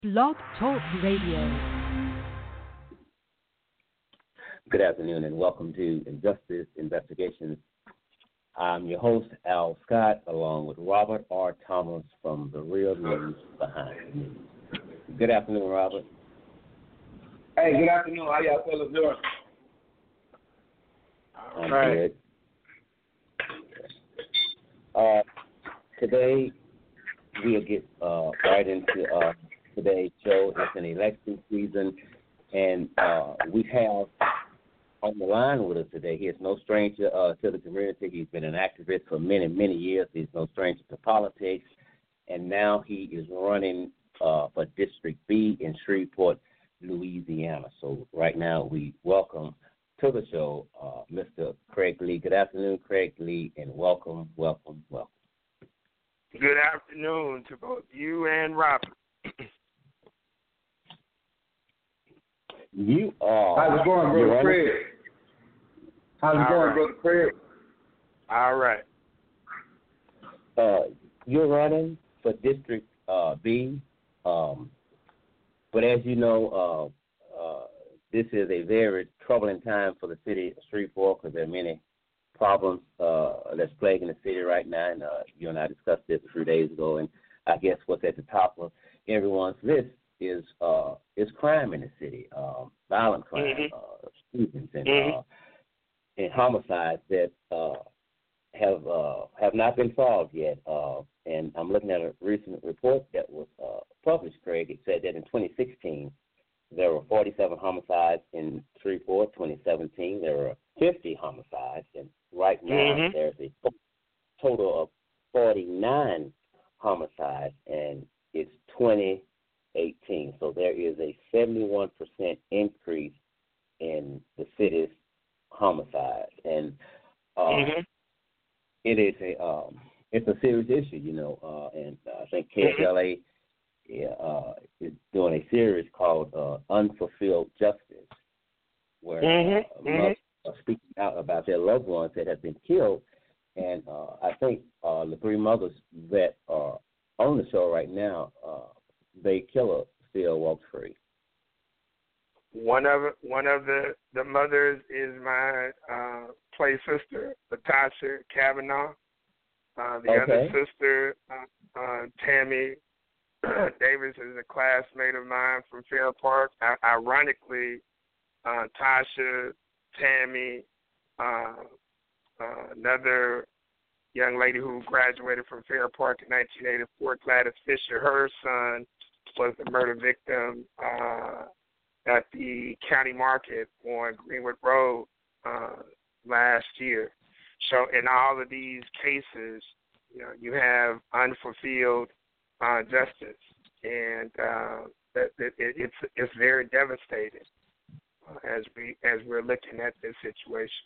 Blog Talk Radio. Good afternoon and welcome to Injustice Investigations. I'm your host, Al Scott, along with Robert R. Thomas from The Real News Behind the News. Good afternoon, Robert. Hey, good afternoon. How y'all fellas doing? I'm good. Today, we'll get right into today's show. It's an election season, and we have on the line with us today. He is no stranger to the community. He's been an activist for many, many years. He's no stranger to politics, and now he is running for District B in Shreveport, Louisiana. So right now we welcome to the show Mr. Craig Lee. Good afternoon, Craig Lee, and welcome, welcome, welcome. Good afternoon to both you and Robert. You are. How's it going, Brother Craig? How's it going, Brother Craig? All right. You're running for District B, but as you know, this is a very troubling time for the city of Shreveport because there are many problems that's plaguing the city right now, and you and I discussed this a few days ago, and I guess what's at the top of everyone's list is crime in the city, violent crime, shootings, and homicides that have not been solved yet. And I'm looking at a recent report that was published, Craig. It said that in 2016 there were 47 homicides in Shreveport. 2017 there were 50 homicides, and right now there's a total of 49 homicides, and it's 2018. So there is a 71% increase in the city's homicides, and it is it's a serious issue, you know. And I think KSLA is doing a series called Unfulfilled Justice, where mothers are speaking out about their loved ones that have been killed. And I think the three mothers that are on the show right now, their killer still walks free. One of the mothers is my play sister, Latasha Kavanaugh. The other sister, Tammy Davis, is a classmate of mine from Fair Park. Ironically, Tasha, Tammy, another young lady who graduated from Fair Park in 1984, Gladys Fisher, her son was the murder victim at the county market on Greenwood Road last year. So in all of these cases, you know, you have unfulfilled justice, and it's very devastating as we're looking at this situation.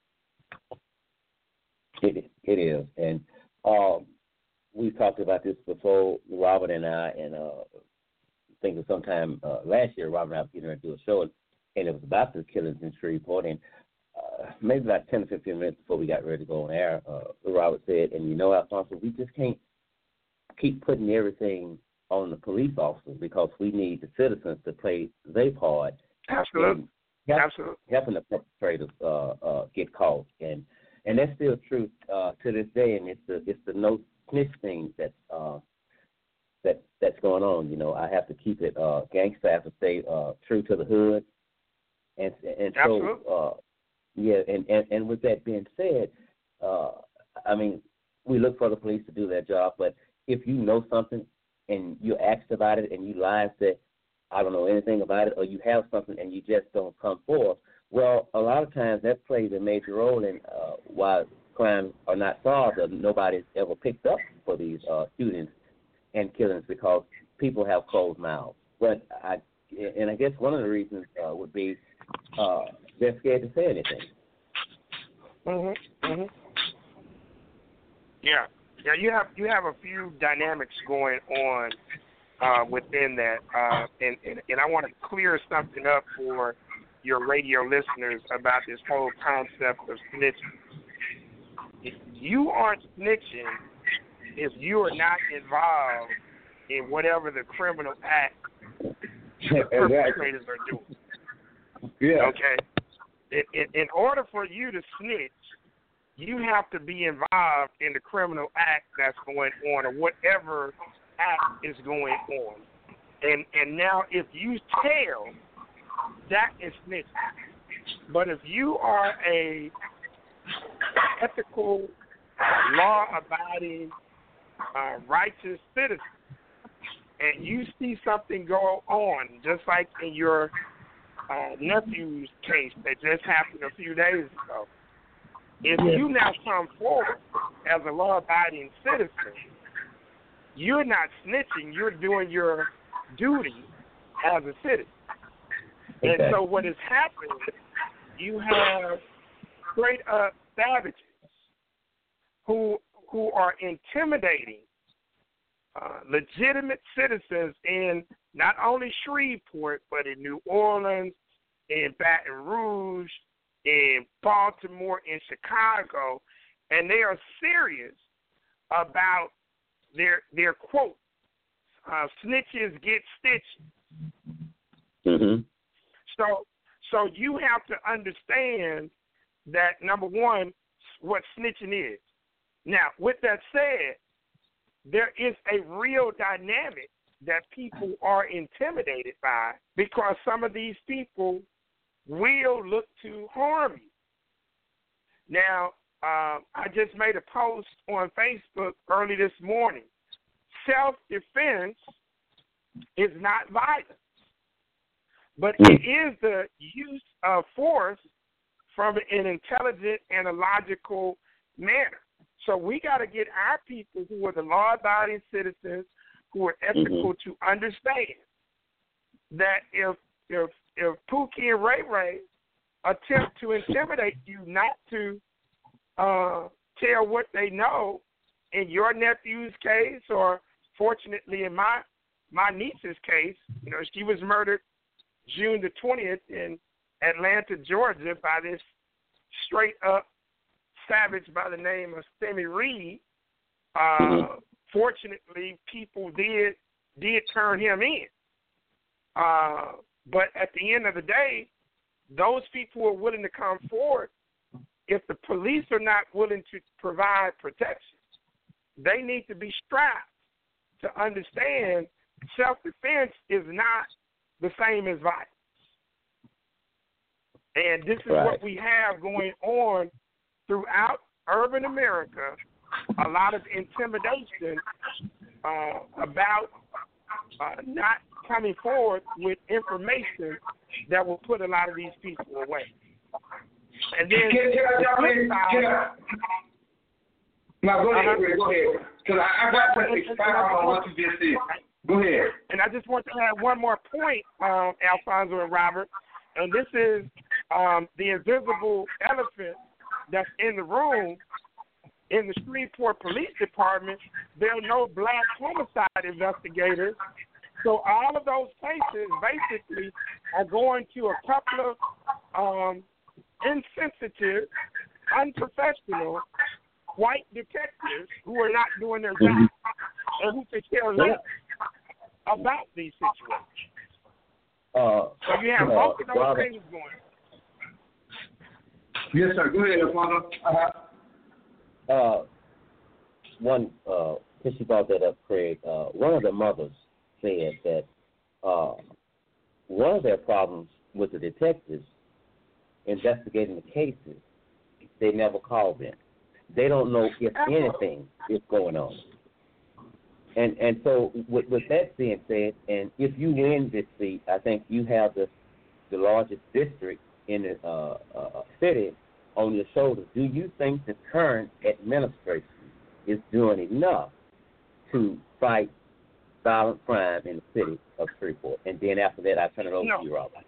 It is, and we talked about this before, Robert and I, and I think it was sometime last year, Robert and I were getting ready to do a show, and it was about the killings in Shreveport, and maybe about 10 or 15 minutes before we got ready to go on air, Robert said, and you know, Alfonso, we just can't keep putting everything on the police officers because we need the citizens to play their part. Absolutely. Helping the perpetrators get caught, and that's still true to this day. And it's the no snitch thing that's going on. You know, I have to keep it gangsta. I have to stay true to the hood, and so and with that being said, I mean, we look for the police to do their job, but if you know something and you're asked about it and you lie and say, I don't know anything about it, or you have something and you just don't come forth, well, a lot of times that plays a major role in why crimes are not solved or nobody's ever picked up for these shootings and killings because people have closed mouths. But I guess one of the reasons would be they're scared to say anything. Yeah. You have a few dynamics going on within that, and I want to clear something up for your radio listeners about this whole concept of snitching. If you aren't snitching, if you are not involved in whatever the criminal act the perpetrators are doing. Yeah. Okay? In order for you to snitch, you have to be involved in the criminal act that's going on or whatever act is going on. And now if you tell, that is snitching. But if you are a ethical, law-abiding, righteous citizen, and you see something go on, just like in your nephew's case that just happened a few days ago, if you now come forward as a law-abiding citizen, you're not snitching, you're doing your duty as a citizen. Okay. And so what is happening, you have straight-up savages who are intimidating legitimate citizens in not only Shreveport, but in New Orleans, in Baton Rouge, in Baltimore, in Chicago, and they are serious about their quote, snitches get stitches. Mm-hmm. So you have to understand that, number one, what snitching is. Now, with that said, there is a real dynamic that people are intimidated by because some of these people will look to harm you. Now, I just made a post on Facebook early this morning. Self-defense is not violence, but it is the use of force from an intelligent and a logical manner. So we got to get our people who are the law-abiding citizens, who are ethical, to understand that if Pookie and Ray Ray attempt to intimidate you not to tell what they know, in your nephew's case, or fortunately in my niece's case, she was murdered June the 20th in Atlanta, Georgia, by this straight-up savage by the name of Semi Reed. Fortunately, people did turn him in. But at the end of the day, those people who are willing to come forward, if the police are not willing to provide protection, they need to be strapped to understand self-defense is not the same as violence. And this is what we have going on throughout urban America, a lot of intimidation about not coming forward with information that will put a lot of these people away. And then No, go ahead. Because I got to expound on what you just said. Go ahead. And I just want to add one more point, Alfonso and Robert, and this is the invisible elephant that's in the room. In the Shreveport Police Department, there are no black homicide investigators. So all of those cases basically are going to a couple of insensitive, unprofessional white detectives who are not doing their job and who could care less about these situations. So you have both of those things going. Yes, sir. Go ahead, Alfonso. Since you brought that up, Craig, one of the mothers said that one of their problems with the detectives investigating the cases, they never call them. They don't know if anything is going on. And so with that being said, and if you win this seat, I think you have the largest district in the city on your shoulders. Do you think the current administration is doing enough to fight violent crime in the city of Shreveport? And then after that, I turn it over to you, Robert.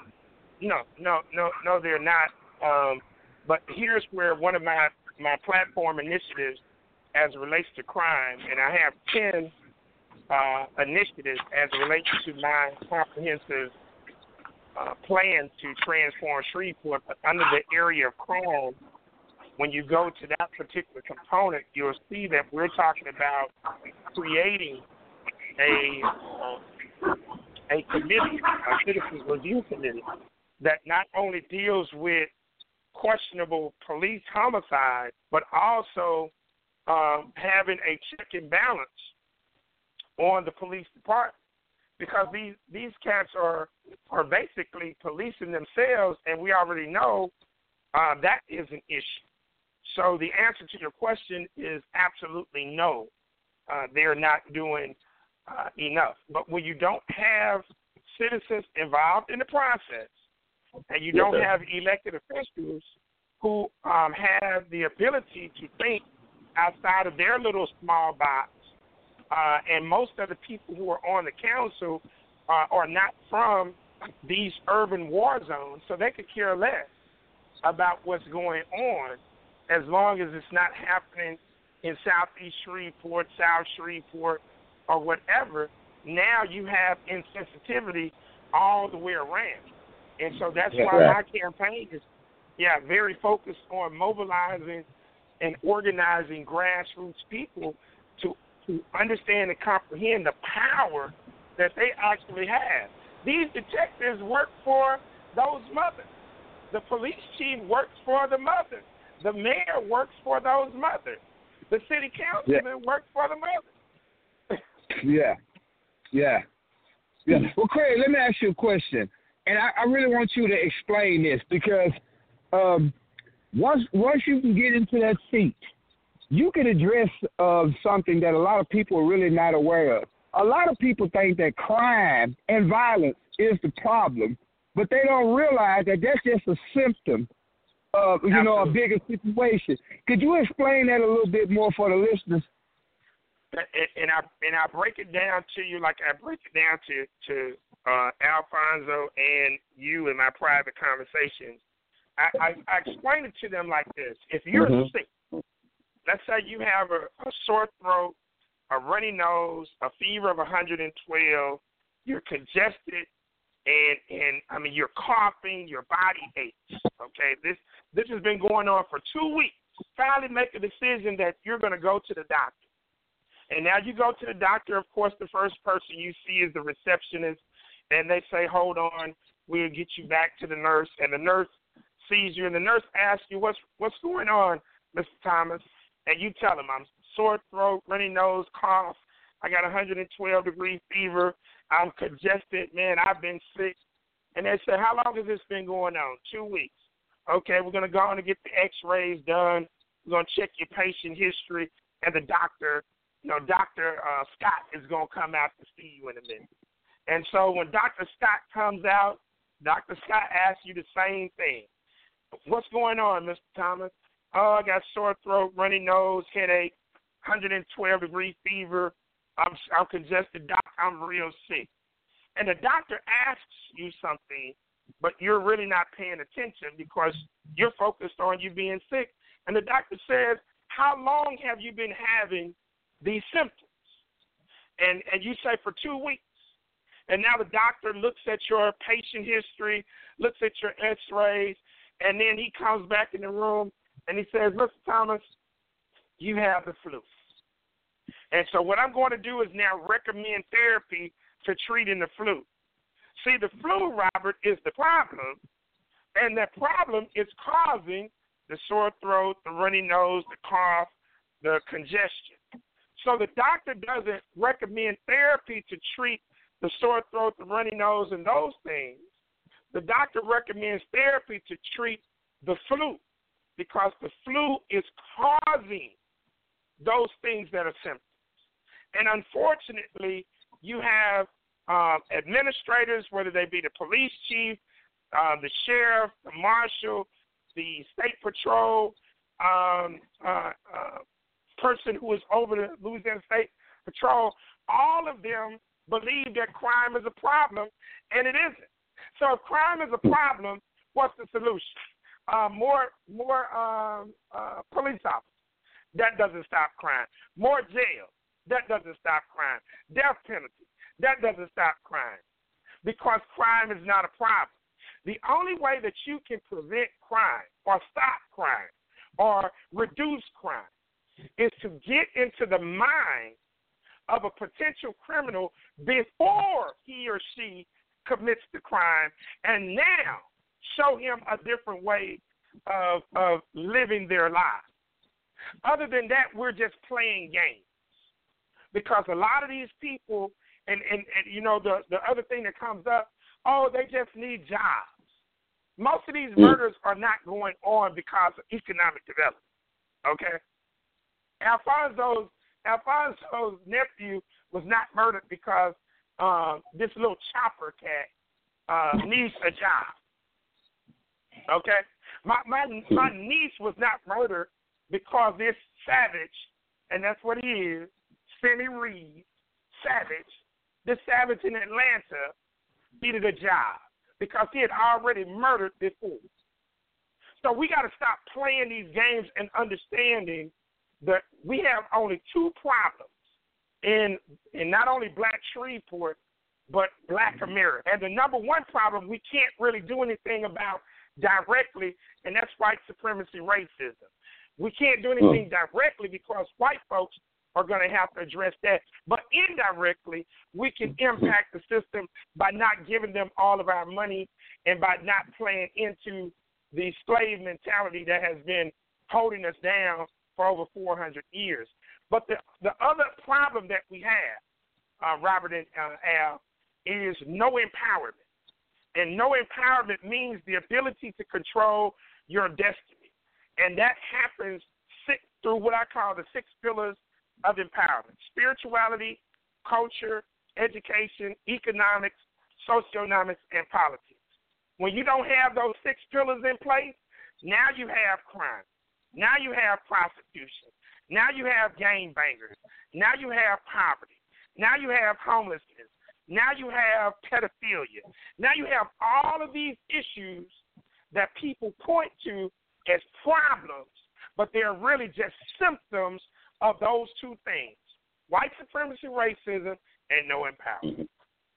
No, they're not. But here's where one of my platform initiatives as it relates to crime, and I have 10 initiatives as it relates to my comprehensive plan to transform Shreveport. But under the area of crime, when you go to that particular component, you'll see that we're talking about creating a committee, a citizens review committee, that not only deals with questionable police homicide, but also having a check and balance on the police department, because these cats are basically policing themselves, and we already know that is an issue. So the answer to your question is absolutely no. They're not doing enough. But when you don't have citizens involved in the process, and you don't have elected officials who have the ability to think outside of their little small box, and most of the people who are on the council are not from these urban war zones, so they could care less about what's going on as long as it's not happening in Southeast Shreveport, South Shreveport, or whatever. Now you have insensitivity all the way around. And so that's why my campaign is, very focused on mobilizing and organizing grassroots people to understand and comprehend the power that they actually have. These detectives work for those mothers. The police chief works for the mothers. The mayor works for those mothers. The city councilman works for the mothers. Well, Craig, let me ask you a question. And I really want you to explain this, because once you can get into that seat, you can address something that a lot of people are really not aware of. A lot of people think that crime and violence is the problem, but they don't realize that that's just a symptom of, a bigger situation. Could you explain that a little bit more for the listeners? And I break it down to you like I break it down to Alfonso and you in my private conversations. I explain it to them like this. If you're sick, let's say you have a sore throat, a runny nose, a fever of 112, you're congested, and you're coughing, your body aches. Okay, this has been going on for 2 weeks. Finally make a decision that you're going to go to the doctor. And now you go to the doctor. Of course, the first person you see is the receptionist, and they say, hold on, we'll get you back to the nurse. And the nurse sees you, and the nurse asks you, what's going on, Mr. Thomas? And you tell them, I'm sore throat, runny nose, cough. I got 112-degree fever. I'm congested. Man, I've been sick. And they say, how long has this been going on? 2 weeks. Okay, we're going to go on and get the x-rays done. We're going to check your patient history. And the doctor, Dr. Scott is going to come out to see you in a minute. And so when Dr. Scott comes out, Dr. Scott asks you the same thing. What's going on, Mr. Thomas? Oh, I got sore throat, runny nose, headache, 112-degree fever. I'm congested, doc. I'm real sick. And the doctor asks you something, but you're really not paying attention because you're focused on you being sick. And the doctor says, how long have you been having these symptoms? And you say for 2 weeks. And now the doctor looks at your patient history, looks at your x-rays, and then he comes back in the room and he says, Mr. Thomas, you have the flu. And so what I'm going to do is now recommend therapy for treating the flu. See, the flu, Robert, is the problem, and that problem is causing the sore throat, the runny nose, the cough, the congestion. So the doctor doesn't recommend therapy to treat the sore throat, the runny nose, and those things. The doctor recommends therapy to treat the flu because the flu is causing those things that are symptoms. And unfortunately, you have administrators, whether they be the police chief, the sheriff, the marshal, the state patrol, person who is over the Louisiana State Patrol, all of them believe that crime is a problem, and it isn't. So if crime is a problem, what's the solution? More police officers. That doesn't stop crime. More jail. That doesn't stop crime. Death penalty. That doesn't stop crime. Because crime is not a problem. The only way that you can prevent crime or stop crime or reduce crime is to get into the mind of a potential criminal before he or she commits the crime, and now show him a different way of living their lives. Other than that, we're just playing games. Because a lot of these people, and you know, the other thing that comes up, oh, they just need jobs. Most of these murders are not going on because of economic development, okay? Alfonso's nephew was not murdered because this little chopper cat needs a job, okay? My niece was not murdered because this savage, and that's what he is, Sammy Reed, savage, this savage in Atlanta needed a job because he had already murdered before. So we got to stop playing these games and understanding that we have only two problems in not only Black Shreveport, but Black America. And the number one problem we can't really do anything about directly, and that's white supremacy racism. We can't do anything directly because white folks are going to have to address that. But indirectly, we can impact the system by not giving them all of our money and by not playing into the slave mentality that has been holding us down for over 400 years. But the other problem that we have, Robert and Al, is no empowerment. And no empowerment means the ability to control your destiny. And that happens through what I call the 6 pillars of empowerment: spirituality, culture, education, economics, socioeconomics, and politics. When you don't have those 6 pillars in place, now you have crime. Now you have prostitution. Now you have gangbangers. Now you have poverty. Now you have homelessness. Now you have pedophilia. Now you have all of these issues that people point to as problems, but they're really just symptoms of those two things: white supremacy, racism, and no empowerment.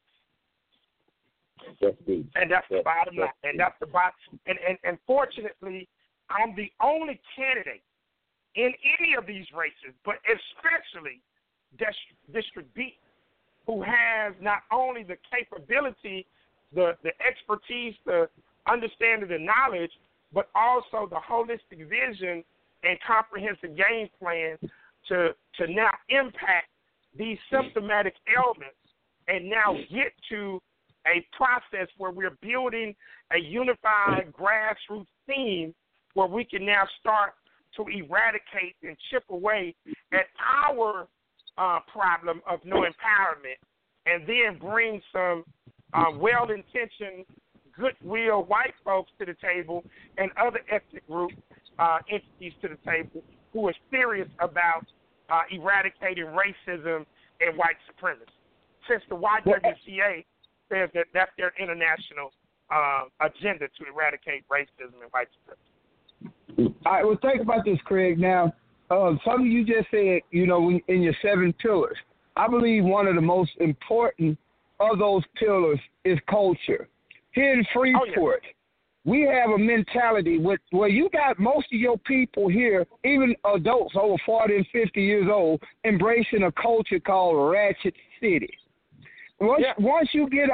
And that's the bottom line. And that's the bottom. And fortunately, I'm the only candidate in any of these races, but especially District B, who has not only the capability, the expertise, the understanding, the knowledge, but also the holistic vision and comprehensive game plan to now impact these symptomatic ailments and now get to a process where we're building a unified grassroots team where we can now start to eradicate and chip away at our problem of no empowerment, and then bring some well-intentioned, goodwill white folks to the table and other ethnic group entities to the table who are serious about eradicating racism and white supremacy. Since the YWCA says that that's their international agenda to eradicate racism and white supremacy. All right, well, think about this, Craig. Now, something you just said, you know, in your 7 pillars, I believe one of the most important of those pillars is culture. Here in Freeport, we have a mentality where you got most of your people here, even adults over 40 and 50 years old, embracing a culture called Ratchet City. Once you get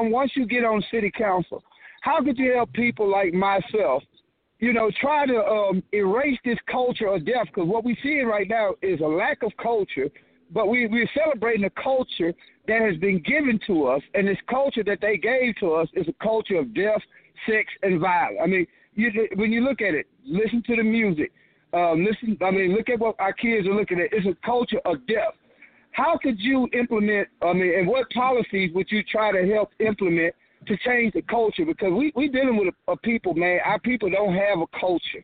on city council, how could you help people like myself, you know, try to erase this culture of death? Because what we're seeing right now is a lack of culture, but we're celebrating a culture that has been given to us, and this culture that they gave to us is a culture of death, sex, and violence. I mean, when you look at it, listen to the music. Look at what our kids are looking at. It's a culture of death. How could you implement, and what policies would you try to help implement to change the culture? Because we dealing with a people, man. Our people don't have a culture.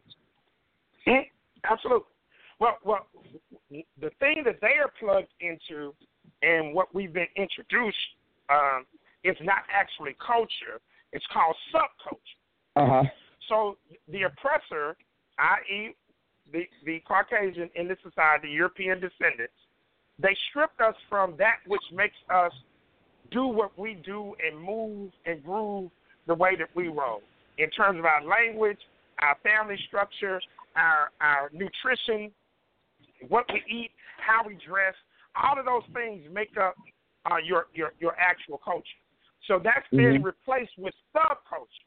Absolutely. Well, the thing that they are plugged into and what we've been introduced is not actually culture. It's called subculture. So the oppressor, i.e. the Caucasian in the society, European descendants, they stripped us from that which makes us do what we do and move and groove the way that we roll in terms of our language, our family structure, our nutrition, what we eat, how we dress. All of those things make up your actual culture. So that's been replaced with subculture.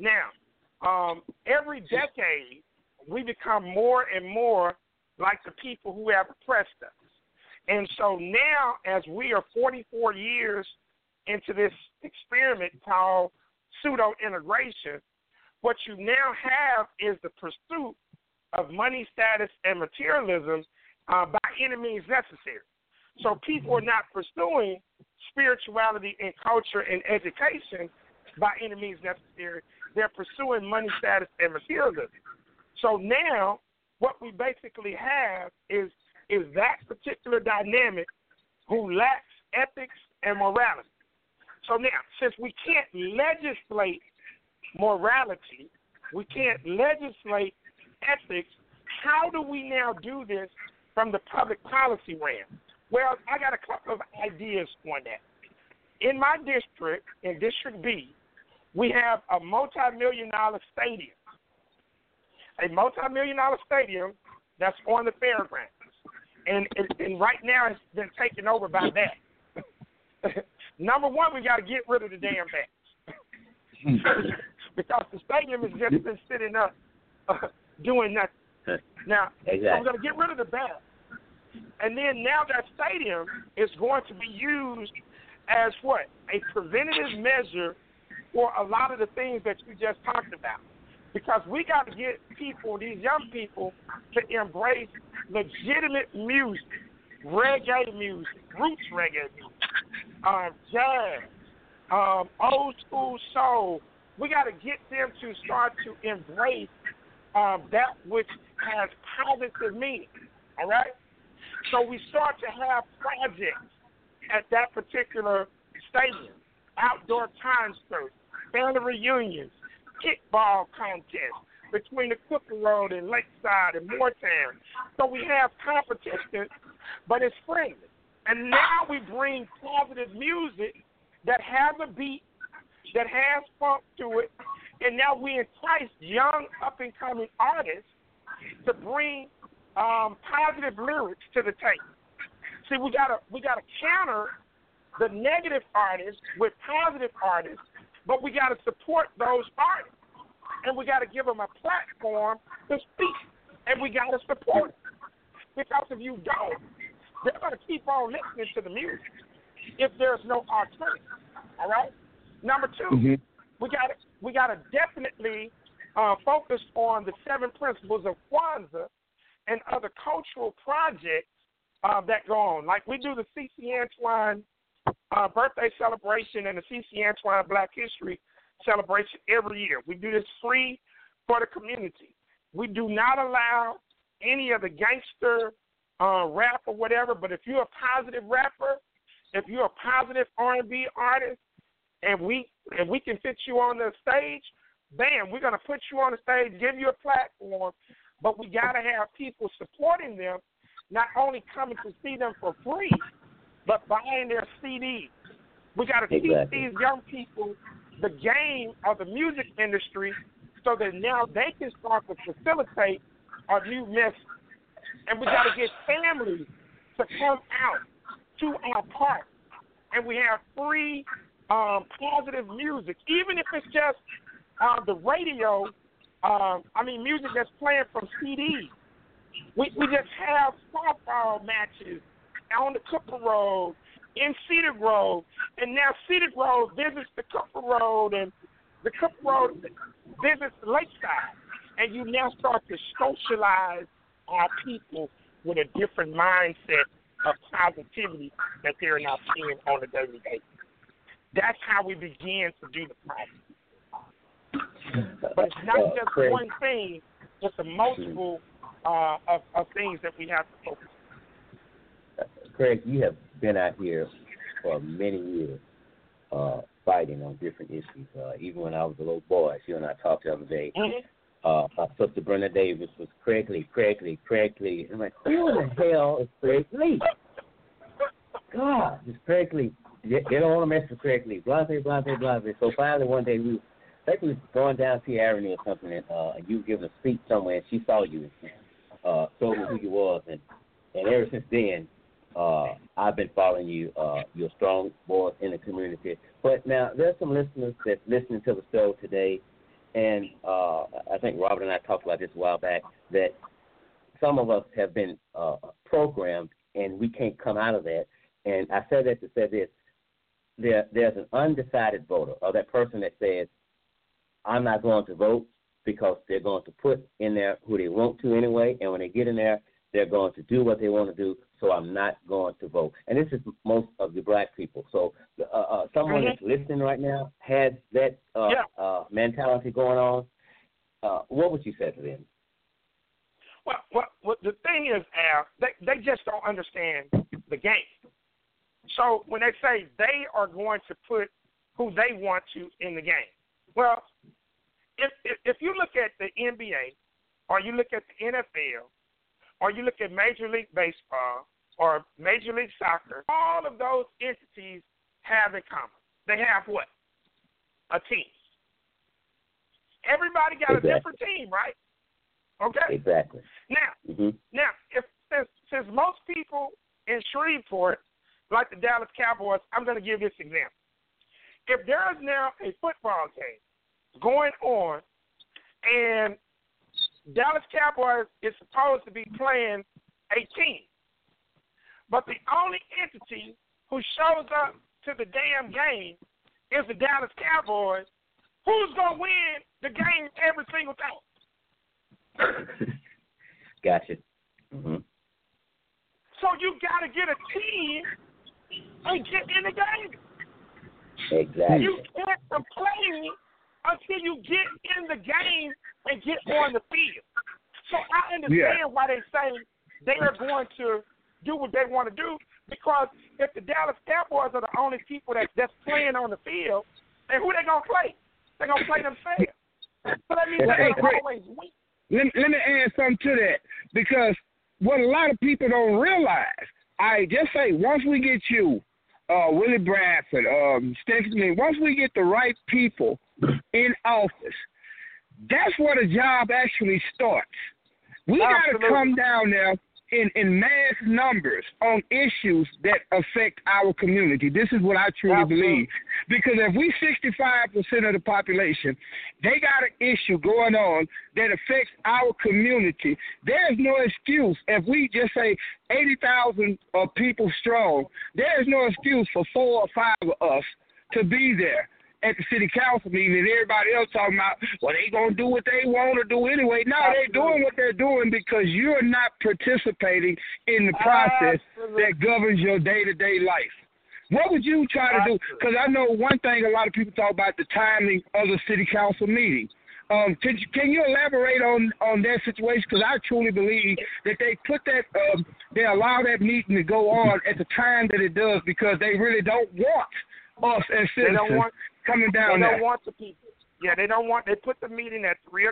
Now, every decade, we become more and more like the people who have oppressed us. And so now, as we are 44 years into this experiment called pseudo-integration, what you now have is the pursuit of money, status, and materialism by any means necessary. So people are not pursuing spirituality and culture and education by any means necessary. They're pursuing money, status, and materialism. So now what we basically have is that particular dynamic who lacks ethics and morality. So now, since we can't legislate morality, we can't legislate ethics, how do we now do this from the public policy realm? Well, I got a couple of ideas on that. In my district, in District B, we have a multi-million-dollar stadium. A multi-million-dollar stadium that's on the fairgrounds. And right now it's been taken over by that. Number one, we got to get rid of the damn bats. Because the stadium has just been sitting up doing nothing. Now, so we're going to get rid of the bats. And then now that stadium is going to be used as what? A preventative measure for a lot of the things that you just talked about. Because we got to get people, these young people, to embrace legitimate music, reggae music, roots reggae music, jazz, old school soul. We got to get them to start to embrace that which has positive meaning, all right? So we start to have projects at that particular stadium, outdoor concerts, family reunions, kickball contests between the Cooper Road and Lakeside and Moortown. So we have competition, but it's friendly. And now we bring positive music that has a beat, that has funk to it, and now we entice young up-and-coming artists to bring positive lyrics to the table. See, we gotta counter the negative artists with positive artists, but we gotta support those artists, and we gotta give them a platform to speak, and we gotta support them. Because if you don't, they're gonna keep on listening to the music if there's no alternative. All right. Number two, we gotta definitely focus on the 7 principles of Kwanzaa and other cultural projects that go on. Like we do the C.C. Antoine birthday celebration and the C.C. Antoine Black History celebration every year. We do this free for the community. We do not allow any of the gangster rap or whatever, but if you're a positive rapper, if you're a positive R&B artist, and we can fit you on the stage, bam, we're going to put you on the stage, give you a platform, but we got to have people supporting them, not only coming to see them for free, but buying their CDs. We got to teach these young people the game of the music industry so that now they can start to facilitate our new message. And we got to get families to come out to our park. And we have free positive music, even if it's just the radio, music that's playing from CDs. We just have softball matches on the Cooper Road, in Cedar Grove, and now Cedar Grove visits the Cooper Road, and the Cooper Road visits the Lakeside. And you now start to socialize our people with a different mindset of positivity that they're now seeing on a daily basis. That's how we begin to do the process. But it's not just one thing, it's a multiple of things that we have to focus on. Craig, you have been out here for many years fighting on different issues. Even when I was a little boy, you and I talked the other day. My sister Brenda Davis was Craig Lee. I'm like, who the hell is Craig Lee? God, it's Craig Lee. They don't want to mess with Craig Lee. Blah. So finally one day we were going down T Avenue or something, and you were giving a speech somewhere, and she saw you, told me who you was, and ever since then, I've been following you. You're a strong voice in the community. But now there's some listeners that's listening to the show today, and I think Robert and I talked about this a while back, that some of us have been programmed and we can't come out of that. And I said that to say this. There's an undecided voter, or that person that says, I'm not going to vote because they're going to put in there who they want to anyway, and when they get in there, they're going to do what they want to do, so I'm not going to vote. And this is most of the black people. So someone that's listening right now has that mentality going on. What would you say to them? Well, the thing is, Al, they just don't understand the game. So when they say they are going to put who they want to in the game, well, if you look at the NBA, or you look at the NFL, or you look at Major League Baseball or Major League Soccer, all of those entities have in common. They have what? A team. Everybody got a different team, right? Okay. Exactly. Now, since most people in Shreveport, like the Dallas Cowboys, I'm going to give this example. If there is now a football game going on, and Dallas Cowboys is supposed to be playing a team, but the only entity who shows up to the damn game is the Dallas Cowboys, who's going to win the game every single time? Gotcha. So you got to get a team and get in the game. Exactly. You can't complain until you get in the game and get on the field. So I understand why they say they are going to do what they want to do, because if the Dallas Cowboys are the only people that's playing on the field, then who they going to play? They're going to play themselves. So that means they're always win. Let me add something to that, because what a lot of people don't realize, I just say once we get you, Willie Bradford, Stephanie, once we get the right people in office, that's where the job actually starts. We got to come down there in mass numbers on issues that affect our community. This is what I truly believe. Because if we 65% of the population, they got an issue going on that affects our community, there's no excuse. If we just say 80,000 people strong, there's no excuse for 4 or 5 of us to be there at the city council meeting, and everybody else talking about, well, they going to do what they want to do anyway. No, they're doing what they're doing because you're not participating in the process that governs your day-to-day life. What would you try to do? Because I know one thing a lot of people talk about, the timing of the city council meeting. Can you elaborate on that situation? Because I truly believe that they put that, they allow that meeting to go on at the time that it does, because they really don't want us as citizens coming down there. They don't want the people. Yeah, they don't want. They put the meeting at 3:00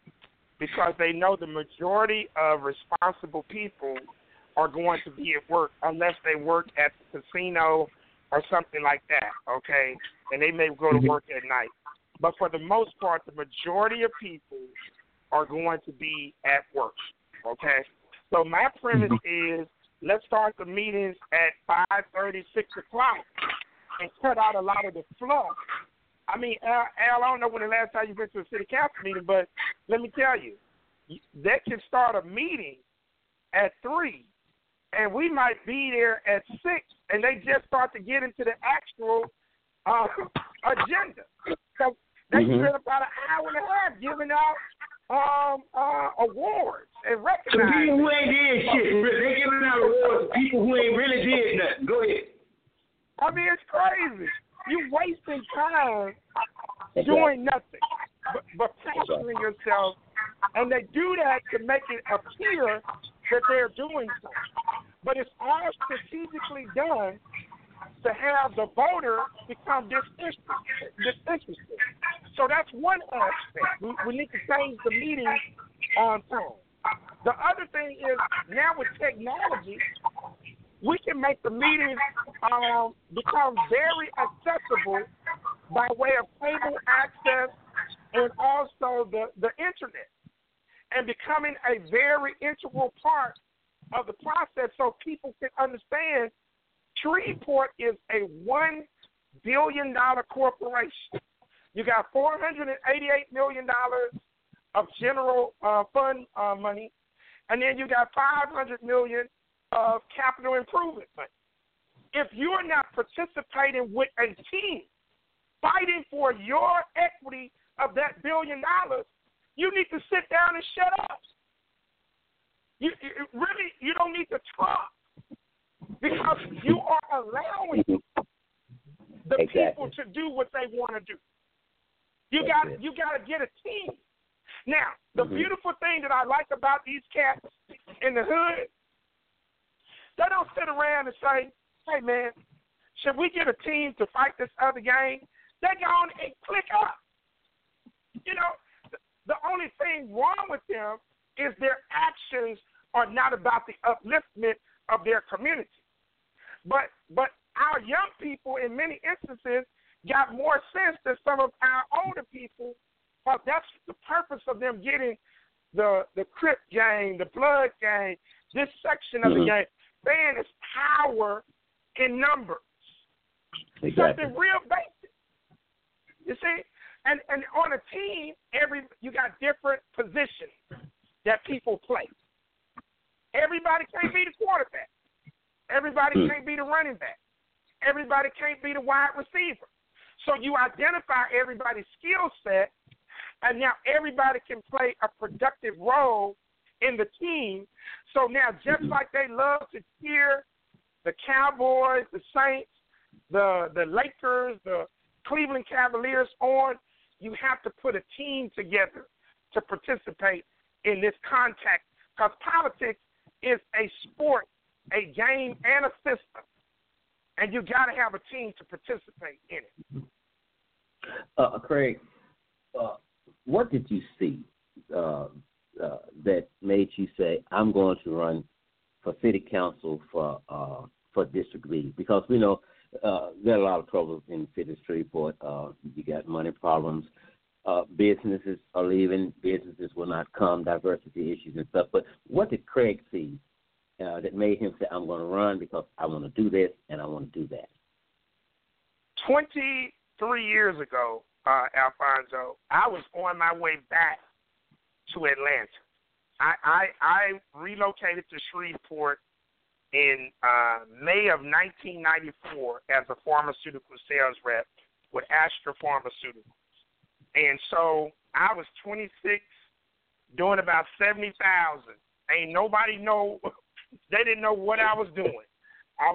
because they know the majority of responsible people are going to be at work, unless they work at the casino or something like that. Okay, and they may go to work at night. But for the most part, the majority of people are going to be at work. Okay, so my premise is, let's start the meetings at 5:30, 6:00. And cut out a lot of the fluff. I mean, Al, I don't know when the last time you've been to a city council meeting, but let me tell you, they can start a meeting at 3, and we might be there at 6, and they just start to get into the actual agenda. So they spend about an hour and a half giving out awards and recognizing. So people who ain't did shit, they giving out awards to people who ain't really did nothing. Go ahead. I mean, it's crazy. You wasting time doing nothing but posturing yourself, and they do that to make it appear that they're doing something. But it's all strategically done to have the voter become disinterested. So that's one aspect. We need to change the meetings on time. The other thing is, now with technology, we can make the meetings become very accessible by way of cable access and also the internet, and becoming a very integral part of the process so people can understand Shreveport is a $1 billion corporation. You got $488 million of general fund money, and then you got $500 million of capital improvement money. If you're not participating with a team fighting for your equity of that $1 billion, you need to sit down and shut up. You don't need to talk because you are allowing the people to do what they want to do. You got to get a team. Now, the beautiful thing that I like about these cats in the hood, they don't sit around and say, hey, man, should we get a team to fight this other game? They go on and click up. You know, the only thing wrong with them is their actions are not about the upliftment of their community. But our young people, in many instances, got more sense than some of our older people. But that's the purpose of them getting the Crip game, the Blood game, this section of the game. Man, it's power in numbers. Exactly. Something real basic. You see? And on a team, you got different positions that people play. Everybody can't be the quarterback. Everybody can't be the running back. Everybody can't be the wide receiver. So you identify everybody's skill set, and now everybody can play a productive role in the team. So now, just like they love to cheer the Cowboys, the Saints, the Lakers, the Cleveland Cavaliers on, you have to put a team together to participate in this contact, because politics is a sport, a game, and a system, and you got to have a team to participate in it. Craig, what did you see that made you say, I'm going to run for city council for District League? Because we know there are a lot of troubles in the city of Shreveport. You got money problems. Businesses are leaving. Businesses will not come, diversity issues and stuff. But what did Craig see that made him say, I'm going to run because I want to do this and I want to do that? 23 years ago, Alfonso, I was on my way back to Atlanta. I relocated to Shreveport in May of 1994 as a pharmaceutical sales rep with Astra Pharmaceuticals. And so I was 26, doing about 70,000. Ain't nobody know. They didn't know what I was doing. I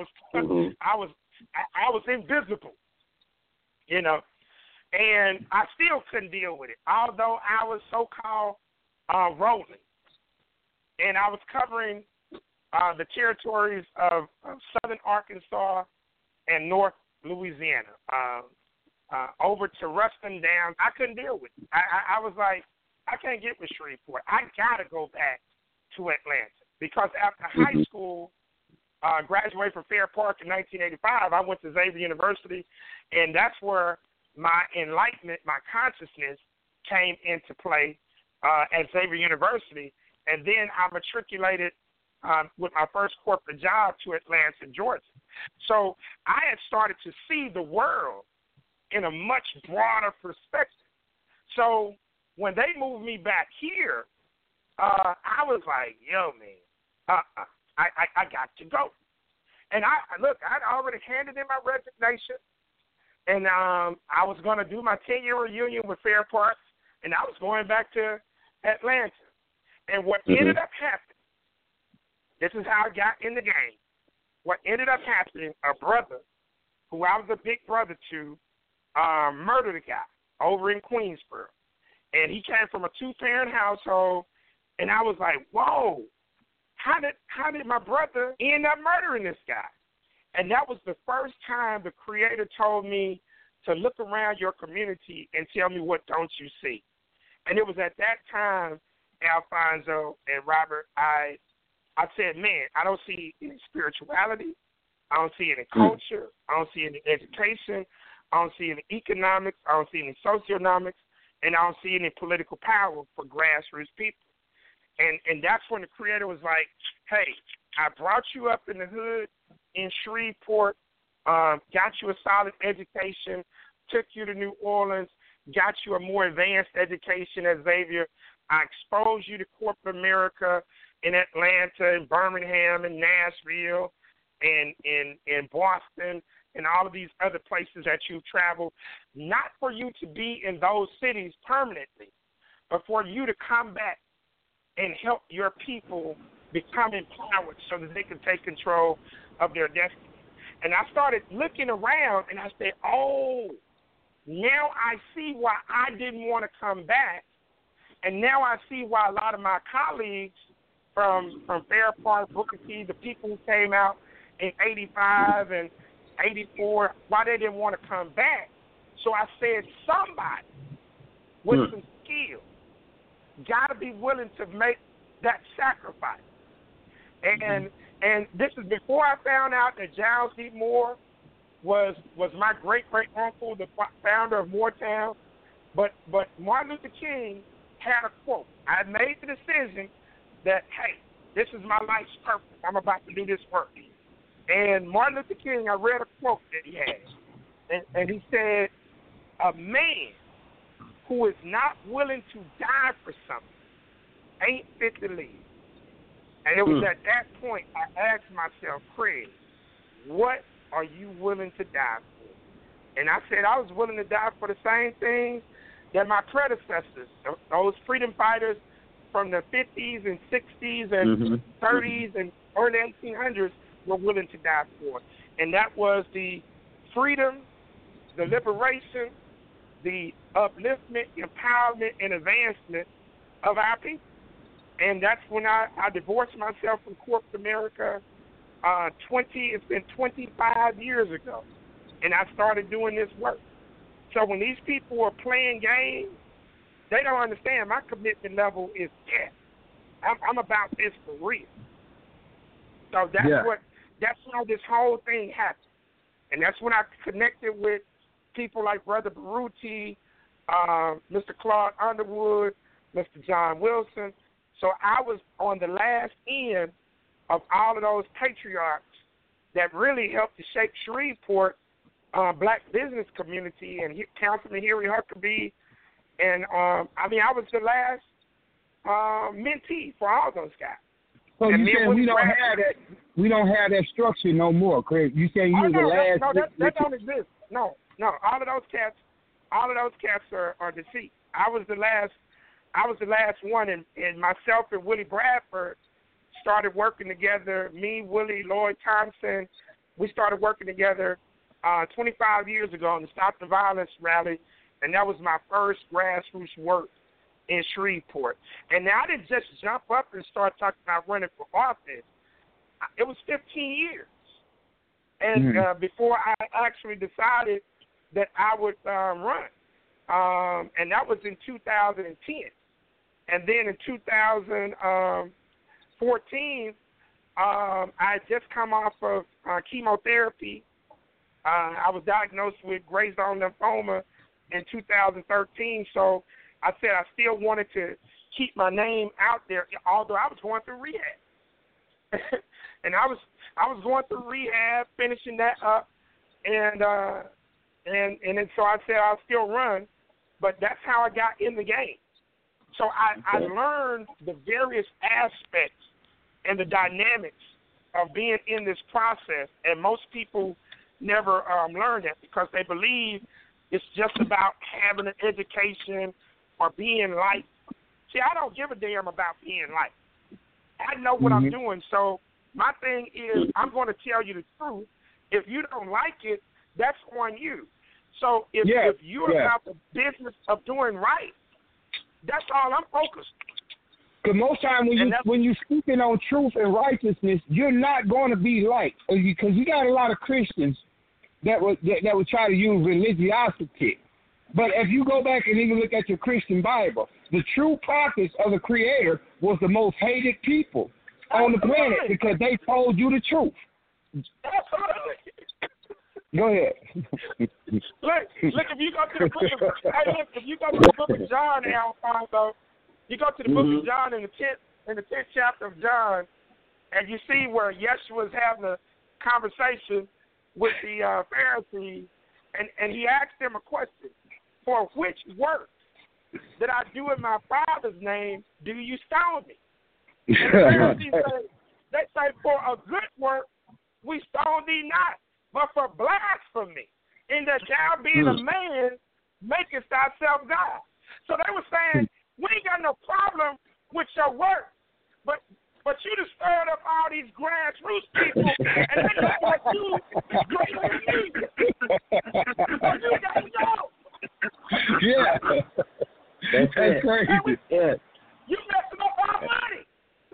was invisible, you know, and I still couldn't deal with it, although I was so-called rolling. And I was covering the territories of southern Arkansas and north Louisiana, over to Ruston down. I couldn't deal with it. I was like, I can't get with Shreveport. I got to go back to Atlanta. Because after high school, graduated from Fair Park in 1985, I went to Xavier University, and that's where my enlightenment, my consciousness came into play at Xavier University. And then I matriculated with my first corporate job to Atlanta, Georgia. So I had started to see the world in a much broader perspective. So when they moved me back here, I was like, yo, man, I got to go. And I'd already handed in my resignation, and I was going to do my 10-year reunion with Fair Park, and I was going back to Atlanta. And what ended up happening, this is how I got in the game. What ended up happening, a brother who I was a big brother to murdered a guy over in Queensboro. And he came from a two-parent household, and I was like, whoa, how did my brother end up murdering this guy? And that was the first time the Creator told me to look around your community and tell me, what don't you see? And it was at that time, Alfonso and Robert, I said, man, I don't see any spirituality. I don't see any culture. I don't see any education. I don't see any economics. I don't see any socioeconomics. And I don't see any political power for grassroots people. And that's when the Creator was like, hey, I brought you up in the hood in Shreveport, got you a solid education, took you to New Orleans, got you a more advanced education at Xavier. I exposed you to corporate America in Atlanta and Birmingham and Nashville and in Boston and all of these other places that you've traveled, not for you to be in those cities permanently, but for you to come back and help your people become empowered so that they can take control of their destiny. And I started looking around, and I said, oh, now I see why I didn't want to come back, and now I see why a lot of my colleagues from Fair Park, Booker T, the people who came out in 85 and 84, why they didn't want to come back. So I said, somebody with some skill got to be willing to make that sacrifice. And this is before I found out that Giles D. Moore was my great-great-uncle, the founder of Moortown. But Martin Luther King had a quote. I had made the decision that, hey, this is my life's purpose. I'm about to do this work. And Martin Luther King, I read a quote that he had. And he said, a man who is not willing to die for something ain't fit to live. And it was at that point I asked myself, Craig, what are you willing to die for? And I said I was willing to die for the same things that my predecessors, those freedom fighters from the 50s and 60s and 30s and early 1800s were willing to die for. And that was the freedom, the liberation, the upliftment, empowerment, and advancement of our people. And that's when I divorced myself from corporate America. It's been 25 years ago, and I started doing this work. So when these people are playing games, they don't understand my commitment level is death. I'm about this for real. So that's how this whole thing happened. And that's when I connected with people like Brother Baruti, Mr. Claude Underwood, Mr. John Wilson. So I was on the last end of all of those patriarchs that really helped to shape Shreveport black business community, and Councilman Harry Huckabee. And, I was the last mentee for all those guys. So you saying we don't have that structure no more, Craig? You saying you were the last? No, that don't exist. No. All of those cats are deceased. I was the last one, and myself and Willie Bradford started working together. Me, Willie, Lloyd Thompson, we started working together 25 years ago on the Stop the Violence rally, and that was my first grassroots work in Shreveport. And now I didn't just jump up and start talking about running for office. It was 15 years. And before I actually decided that I would run. And that was in 2010. And then in 2014, I had just come off of chemotherapy. I was diagnosed with Grey zone lymphoma in 2013, so I said I still wanted to keep my name out there, although I was going through rehab. And I was going through rehab, finishing that up, and then so I said I'll still run, but that's how I got in the game. So I learned the various aspects and the dynamics of being in this process, and most people never learn that because they believe it's just about having an education or being liked. See, I don't give a damn about being liked. I know what I'm doing, so my thing is I'm going to tell you the truth. If you don't like it, that's on you. So if you're about the business of doing right, that's all I'm focused on. Because most time when you're speaking on truth and righteousness, you're not going to be liked. Because you got a lot of Christians that would try to use religiosity. But if you go back and even look at your Christian Bible, the true prophets of the Creator was the most hated people on the planet because they told you the truth. Go ahead. Look, if you go to the book of John, Alfonso, you go to the book of John in the 10th chapter of John, And you see where Yeshua was having a conversation with the Pharisees, and he asked them a question: for which work that I do in my Father's name do you stone me? And the Pharisees they say, for a good work we stone thee not, but for blasphemy, in that thou being a man makest thyself God. So they were saying, we ain't got no problem with your work, but you just stirred up all these grassroots people, and they look like you greater than me. So you got to go. Yeah. That's crazy. Yeah. You messing up our money.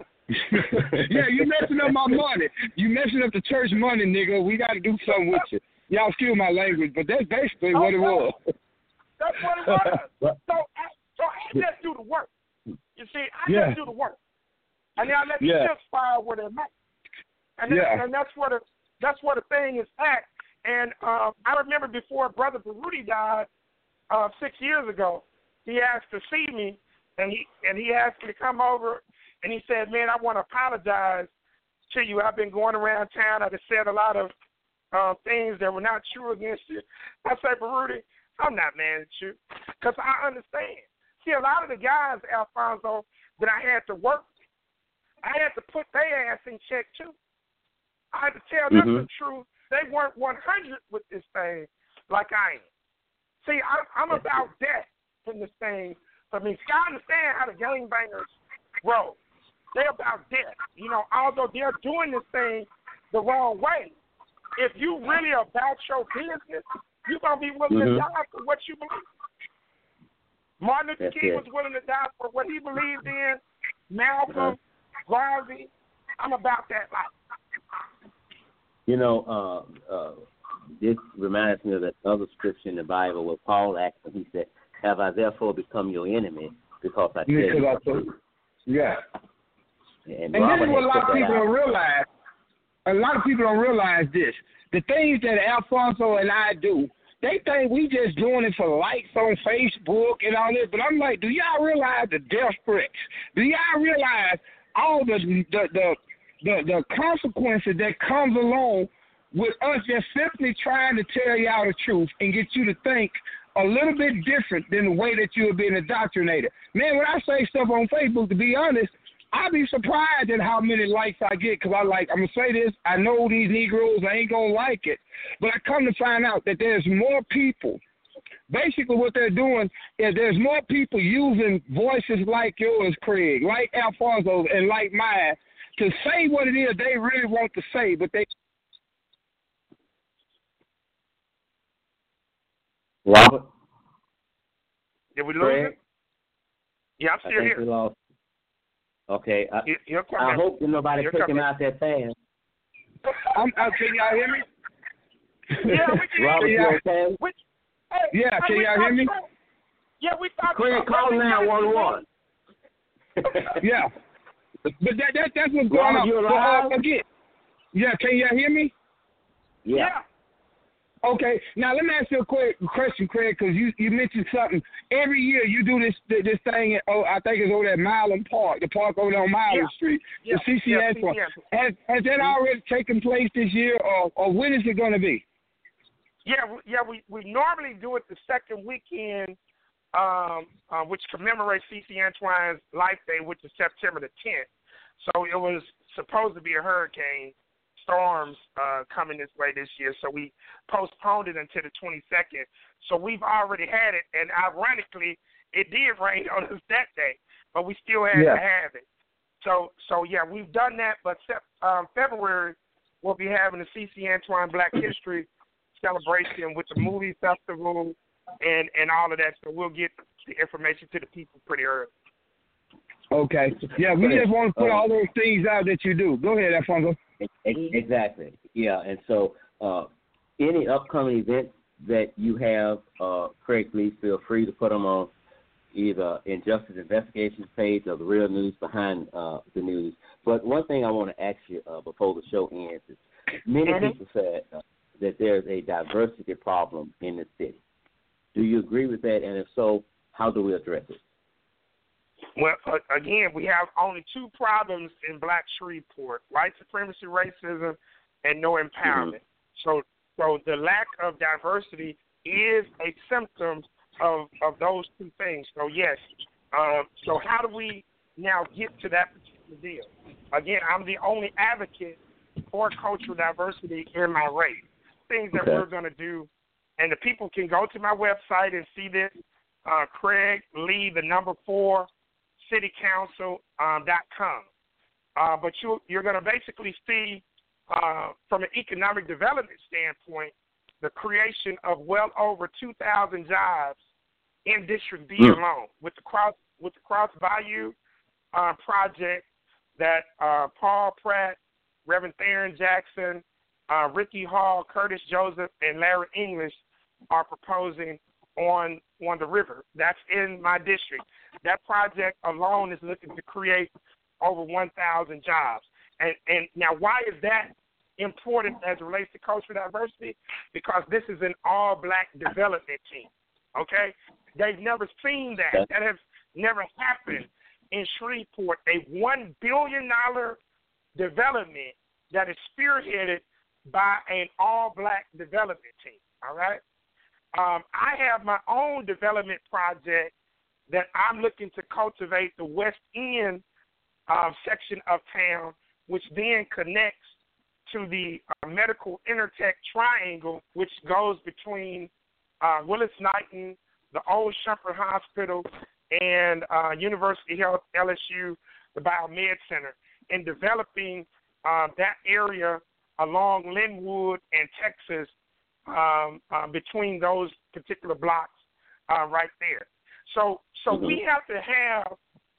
Yeah, you messing up my money. You messing up the church money, nigga. We got to do something with you. Y'all excuse my language, but that's basically what it was. That's what it was. So I just do the work. You see, I just do the work. And now let me just fire where they're at. And that's where the thing is at. And I remember before Brother Baruti died 6 years ago, he asked to see me, and he asked me to come over, and he said, man, I want to apologize to you. I've been going around town. I've said a lot of things that were not true against you. I said, Baruti, I'm not mad at you because I understand. See, a lot of the guys, Alfonso, that I had to work with, I had to put their ass in check, too. I had to tell them the truth. They weren't 100 with this thing like I am. See, I'm about death in this thing. I mean, I understand how the gangbangers roll. They're about death. You know, although they're doing this thing the wrong way, if you really are about your business, you're going to be willing to die for what you believe. Martin Luther King was willing to die for what he believed in. Malcolm, Garvey, I'm about that life. You know, this reminds me of that other scripture in the Bible where Paul asked him, he said, have I therefore become your enemy because I tell you the truth? Yeah. And this is what a lot of people don't realize. A lot of people don't realize this. The things that Alfonso and I do, they think we just doing it for likes on Facebook and all this. But I'm like, do y'all realize the death threats? Do y'all realize all the consequences that comes along with us just simply trying to tell y'all the truth and get you to think a little bit different than the way that you have been indoctrinated? Man, when I say stuff on Facebook, to be honest, I'd be surprised at how many likes I get because I'm going to say this, I know these Negroes, I ain't going to like it, but I come to find out that there's more people. Basically what they're doing is there's more people using voices like yours, Craig, like Alfonso's, and like mine to say what it is they really want to say, but they... Robert? Did we lose it? Yeah, I'm still here. We lost. Okay. I hope nobody took him out that fast. Can y'all hear me? Yeah, we can Robert, hear you okay? Can y'all hear me? Yeah, we thought... Craig, call 911. Yeah. But that's what's going on. Again, can y'all hear me? Yeah. Okay, now let me ask you a quick question, Craig, because you mentioned something. Every year you do this thing at, I think it's over at Milam Park, the park over there on Milam Street, the CCS Park. Has that already taken place this year, or when is it going to be? Yeah, we normally do it the second weekend, which commemorates C.C. Antoine's life day, which is September the 10th. So it was supposed to be a hurricane storms coming this way this year, so we postponed it until the 22nd. So we've already had it, and ironically, it did rain on us that day, but we still had to have it. So we've done that, but February we'll be having the C.C. Antoine Black History celebration with the movie festival and all of that, so we'll get the information to the people pretty early. Okay. Yeah, we just want to put all those things out that you do. Go ahead, Alfonso. Exactly. Yeah, and so any upcoming events that you have, Craig, please feel free to put them on either Injustice Investigations page or the Real News Behind the News. But one thing I want to ask you before the show ends is many people said that there's a diversity problem in the city. Do you agree with that? And if so, how do we address it? Well, again, we have only two problems in Black Shreveport: white supremacy, racism, and no empowerment. So the lack of diversity is a symptom of those two things. So yes. So how do we now get to that particular deal? Again, I'm the only advocate for cultural diversity in my race. Things that we're going to do, and the people can go to my website and see this. Craig Lee, 4 citycouncil.com. But you're going to basically see, from an economic development standpoint, the creation of well over 2,000 jobs in District B alone, with the Cross Bayou project that Paul Pratt, Reverend Theron Jackson, Ricky Hall, Curtis Joseph, and Larry English are proposing on the river. That's in my district. That project alone is looking to create over 1,000 jobs. And now, why is that important as it relates to cultural diversity? Because this is an all-black development team, okay? They've never seen that. That has never happened in Shreveport, a $1 billion development that is spearheaded by an all-black development team, all right? I have my own development project that I'm looking to cultivate the West End section of town, which then connects to the medical intertech triangle, which goes between Willis-Knighton, the old Shumpert Hospital, and University Health, LSU, the Biomed Center, and developing that area along Linwood and Texas, between those particular blocks right there. So we have to have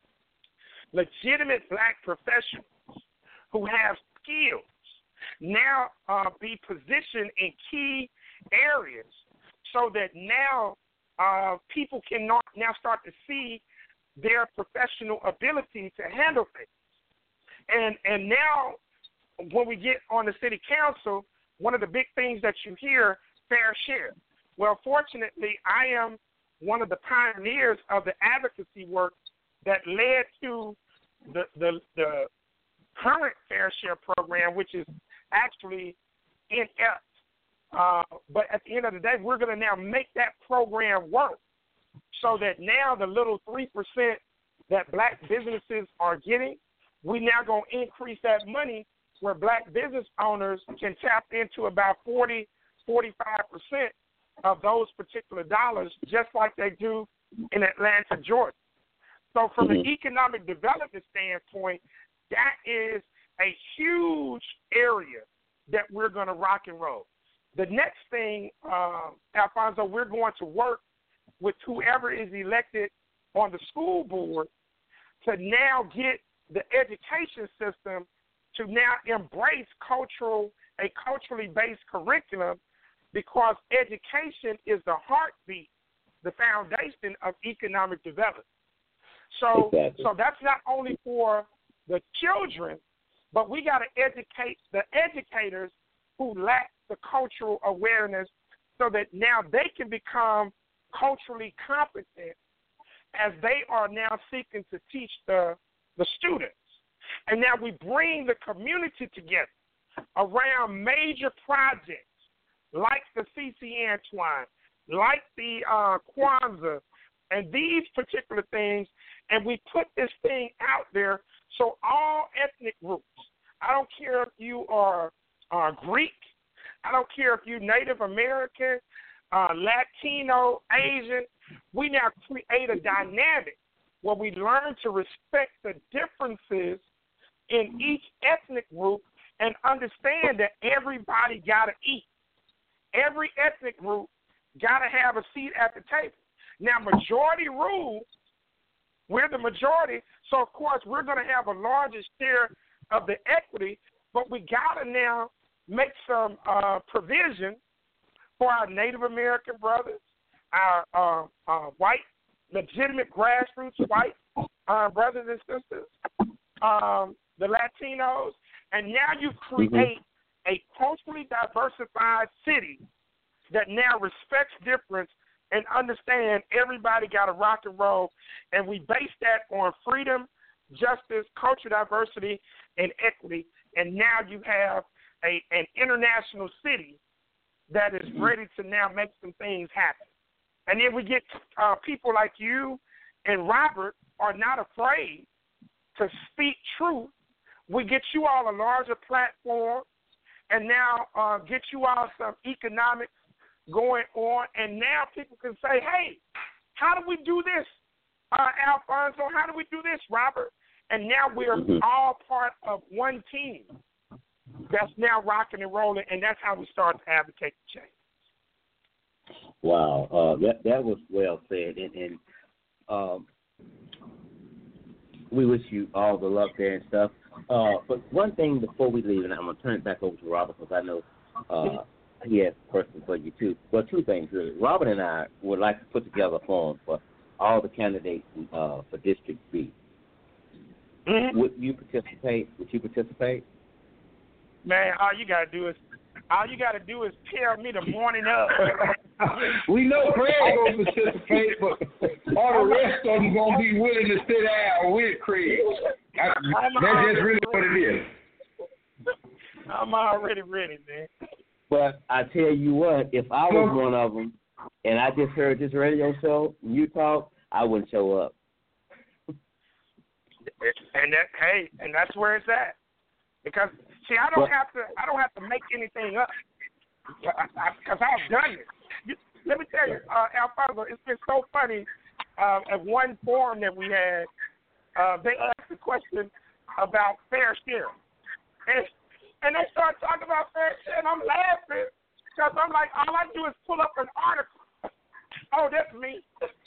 legitimate black professionals who have skills now be positioned in key areas so that now people can now start to see their professional ability to handle things. And now when we get on the city council, one of the big things that you hear, fair share. Well, fortunately, I am one of the pioneers of the advocacy work that led to the current fair share program, which is actually inept. But at the end of the day, we're going to now make that program work so that now the little 3% that black businesses are getting, we now going to increase that money where black business owners can tap into about 40, 45% of those particular dollars, just like they do in Atlanta, Georgia. So from an economic development standpoint, that is a huge area that we're going to rock and roll. The next thing, Alfonso, we're going to work with whoever is elected on the school board to now get the education system to now embrace a culturally based curriculum, because education is the heartbeat, the foundation of economic development. So that's not only for the children, but we got to educate the educators who lack the cultural awareness so that now they can become culturally competent as they are now seeking to teach the students. And now we bring the community together around major projects like the C.C. Antoine, like the Kwanzaa, and these particular things, and we put this thing out there so all ethnic groups, I don't care if you are Greek, I don't care if you're Native American, Latino, Asian, we now create a dynamic where we learn to respect the differences in each ethnic group and understand that everybody got to eat. Every ethnic group got to have a seat at the table. Now, majority rule, we're the majority, so of course we're going to have a larger share of the equity, but we got to now make some provision for our Native American brothers, our white, legitimate grassroots white brothers and sisters, the Latinos, and now you create a culturally diversified city that now respects difference and understand everybody got to rock and roll, and we base that on freedom, justice, cultural diversity, and equity. And now you have an international city that is ready to now make some things happen. And then we get people like you and Robert are not afraid to speak truth. We get you all a larger platform, and now get you all some economics going on, and now people can say, hey, how do we do this, Alfonso? How do we do this, Robert? And now we're all part of one team that's now rocking and rolling, and that's how we start to advocate the change. Wow, that was well said, and we wish you all the luck there and stuff. But one thing before we leave, and I'm going to turn it back over to Robert because I know he has a question for you too. Well, two things really. Robert and I would like to put together a form for all the candidates for District B. Mm-hmm. Would you participate? Man, all you gotta do is tell me the morning of. We know Craig gonna participate, but all the rest of them gonna be willing to sit down with Craig. That's just really what it is. I'm already ready, man. But I tell you what, if I was one of them and I just heard this radio show and you talk, I wouldn't show up. And that's where it's at. Because see, I don't have to make anything up because I've done it. Let me tell you, Alfonso, it's been so funny. At one forum that we had, they asked a question about fair share, and they started talking about fair share, and I'm laughing because I'm like, all I do is pull up an article. Oh, that's me.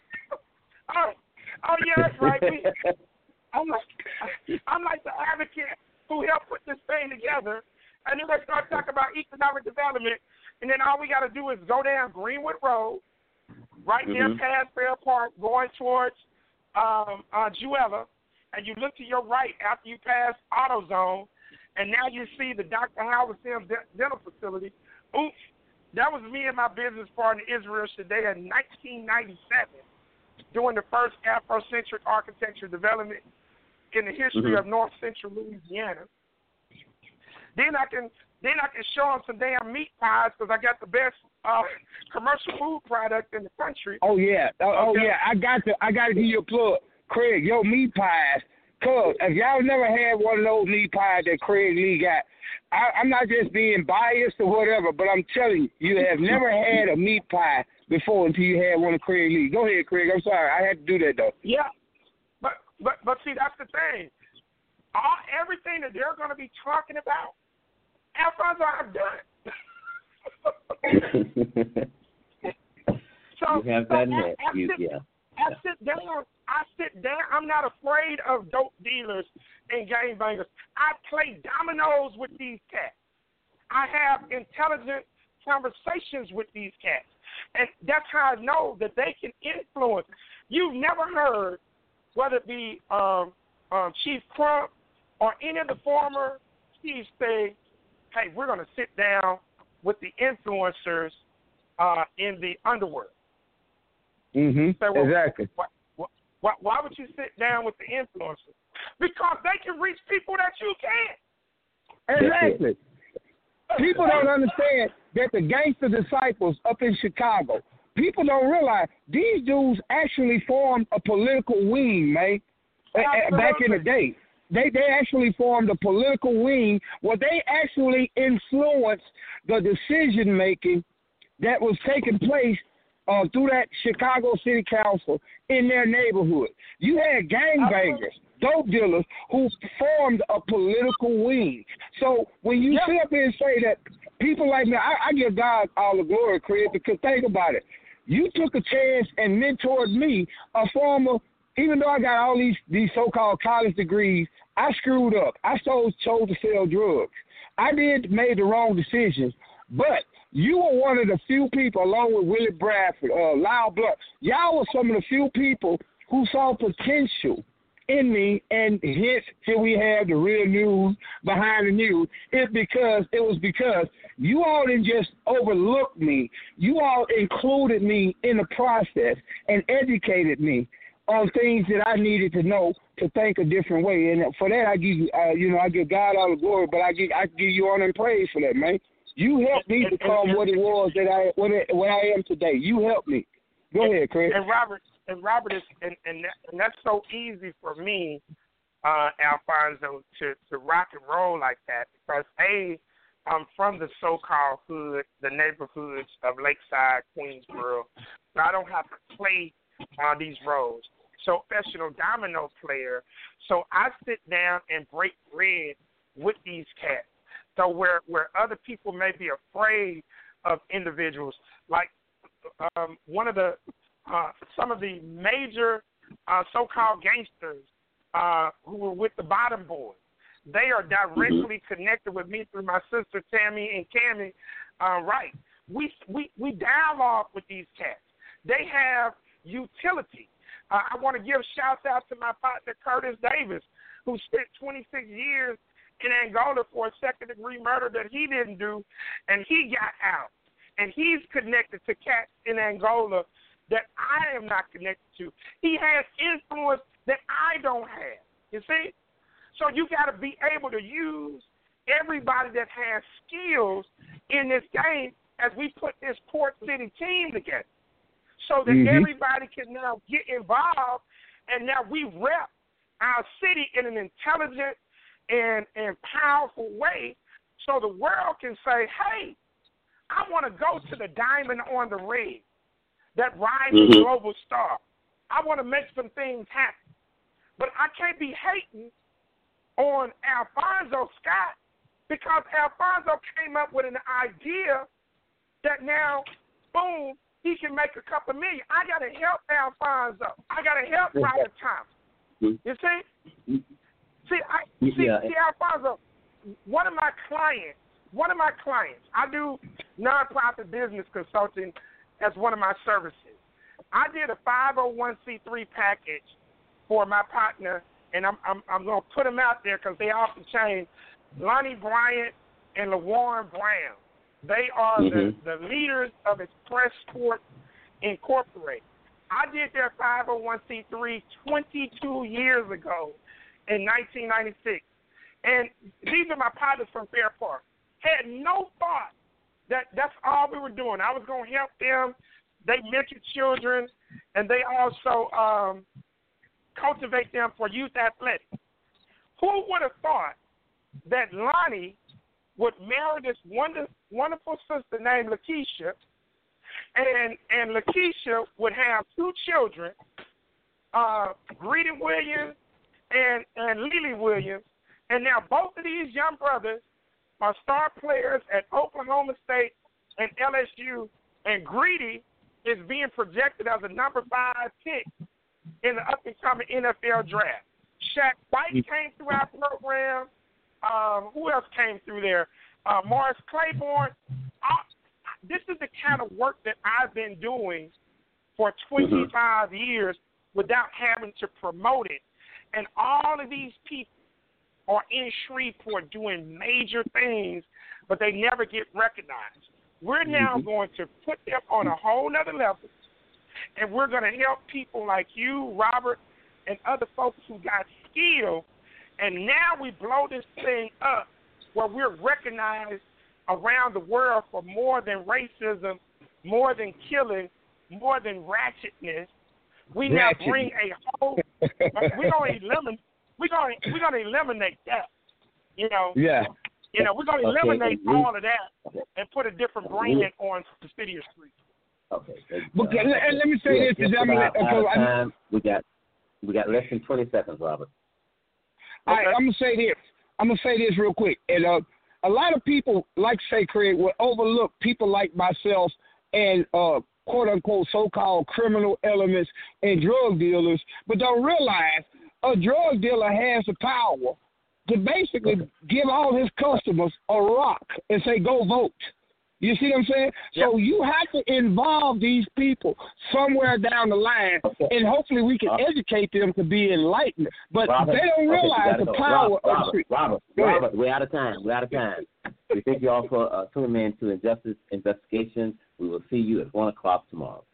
Oh yeah, that's right. I'm like the advocate who helped put this thing together, and then they start talking about economic development, and then all we got to do is go down Greenwood Road, right there past Fair Park, going towards Juella, and you look to your right after you pass AutoZone, and now you see the Dr. Howard Sims Dental Facility. Oops, that was me and my business partner Israel Shadea in 1997, doing the first Afrocentric architecture development in the history of North Central Louisiana. Then I can show them some damn meat pies because I got the best commercial food product in the country. Oh yeah, yeah. I got to give you a plug, Craig. Your meat pies. Cause if y'all never had one of those meat pies that Craig Lee got, I'm not just being biased or whatever, but I'm telling you, you have never had a meat pie before until you had one of Craig Lee. Go ahead, Craig. I'm sorry, I had to do that though. Yeah, but see, that's the thing. Everything that they're going to be talking about, Alfonso, I've done. So you have that I sit down. I'm not afraid of dope dealers and gangbangers. I play dominoes with these cats. I have intelligent conversations with these cats. And that's how I know that they can influence. You've never heard, whether it be Chief Crump or any of the former chiefs say, hey, we're going to sit down with the influencers in the underworld. So, well, exactly. Why would you sit down with the influencers? Because they can reach people that you can't. Exactly. People don't understand that the gangster disciples up in Chicago, people don't realize these dudes actually formed a political wing, man. Back in the day. They actually formed a political wing where they actually influenced the decision-making that was taking place through that Chicago City Council in their neighborhood. You had gangbangers, dope dealers who formed a political wing. So when you sit up here and say that people like me, I give God all the glory, Chris, because think about it. You took a chance and mentored me, a former, even though I got all these so-called college degrees, I screwed up. I chose to sell drugs. I made the wrong decisions, but you were one of the few people, along with Willie Bradford, Lyle Blunt. Y'all were some of the few people who saw potential in me, and hence here we have the real news behind the news. It was because you all didn't just overlook me. You all included me in the process and educated me on things that I needed to know to think a different way. And for that, I give you, I give God all the glory, but I give you honor and praise for that, man. You helped me become what it was that what I am today. You helped me. Go ahead, Chris. And Robert is, and that's so easy for me, Alfonso, to rock and roll like that because I'm from the so-called hood, the neighborhoods of Lakeside, Queensboro, so I don't have to play these roles. So professional domino player, so I sit down and break bread with these cats. So where other people may be afraid of individuals, like one of the some of the major so-called gangsters who were with the Bottom Boys, they are directly connected with me through my sister Tammy and Cammie Wright. We dialogue with these cats. They have utility. I want to give shouts out to my partner Curtis Davis, who spent 26 years in Angola for a second-degree murder that he didn't do, and he got out. And he's connected to cats in Angola that I am not connected to. He has influence that I don't have, you see? So you got to be able to use everybody that has skills in this game as we put this Port City team together so that everybody can now get involved, and now we rep our city in an intelligent and powerful way so the world can say, hey, I want to go to the diamond on the ring, that rising global star. I want to make some things happen. But I can't be hating on Alfonso Scott because Alfonso came up with an idea that now, boom, he can make a couple million. I got to help Alfonso. I got to help Robert Thompson. You see? See, Alfonso, one of my clients, I do nonprofit business consulting as one of my services. I did a 501c3 package for my partner, and I'm going to put them out there because they off the chain, Lonnie Bryant and LaWarren Brown. They are the leaders of Express Sports Incorporated. I did their 501c3 22 years ago in 1996. And these are my partners from Fair Park. Had no thought that that's all we were doing. I was going to help them. They mentor children, and they also cultivate them for youth athletics. Who would have thought that Lonnie would marry this wonderful sister named Lakeisha, and Lakeisha would have two children, Greedy Williams and Lily Williams, and now both of these young brothers are star players at Oklahoma State and LSU, and Greedy is being projected as a number 5 pick in the up-and-coming NFL draft. Shaq White came through our program. Who else came through there? Morris Claiborne. This is the kind of work that I've been doing for 25 years without having to promote it. And all of these people are in Shreveport doing major things, but they never get recognized. We're now going to put them on a whole nother level, and we're going to help people like you, Robert, and other folks who got skill, and now we blow this thing up where we're recognized around the world for more than racism, more than killing, more than ratchetness. We now bring a whole. We're gonna eliminate that. You know. Yeah. You know, we're gonna eliminate all of that and put a different brand on the city of Street. Okay. And let me say this, we got less than 20 seconds, Robert. All right, I'm gonna say this real quick, and a lot of people, like say, Craig, will overlook people like myself and quote unquote so-called criminal elements and drug dealers, but don't realize a drug dealer has the power to basically give all his customers a rock and say, go vote. You see what I'm saying? Yep. So you have to involve these people somewhere down the line, and hopefully we can educate them to be enlightened. But Robert, they don't realize the power of Robert, we're out of time. We thank you all for tuning in to Injustice Investigations. We will see you at 1 o'clock tomorrow.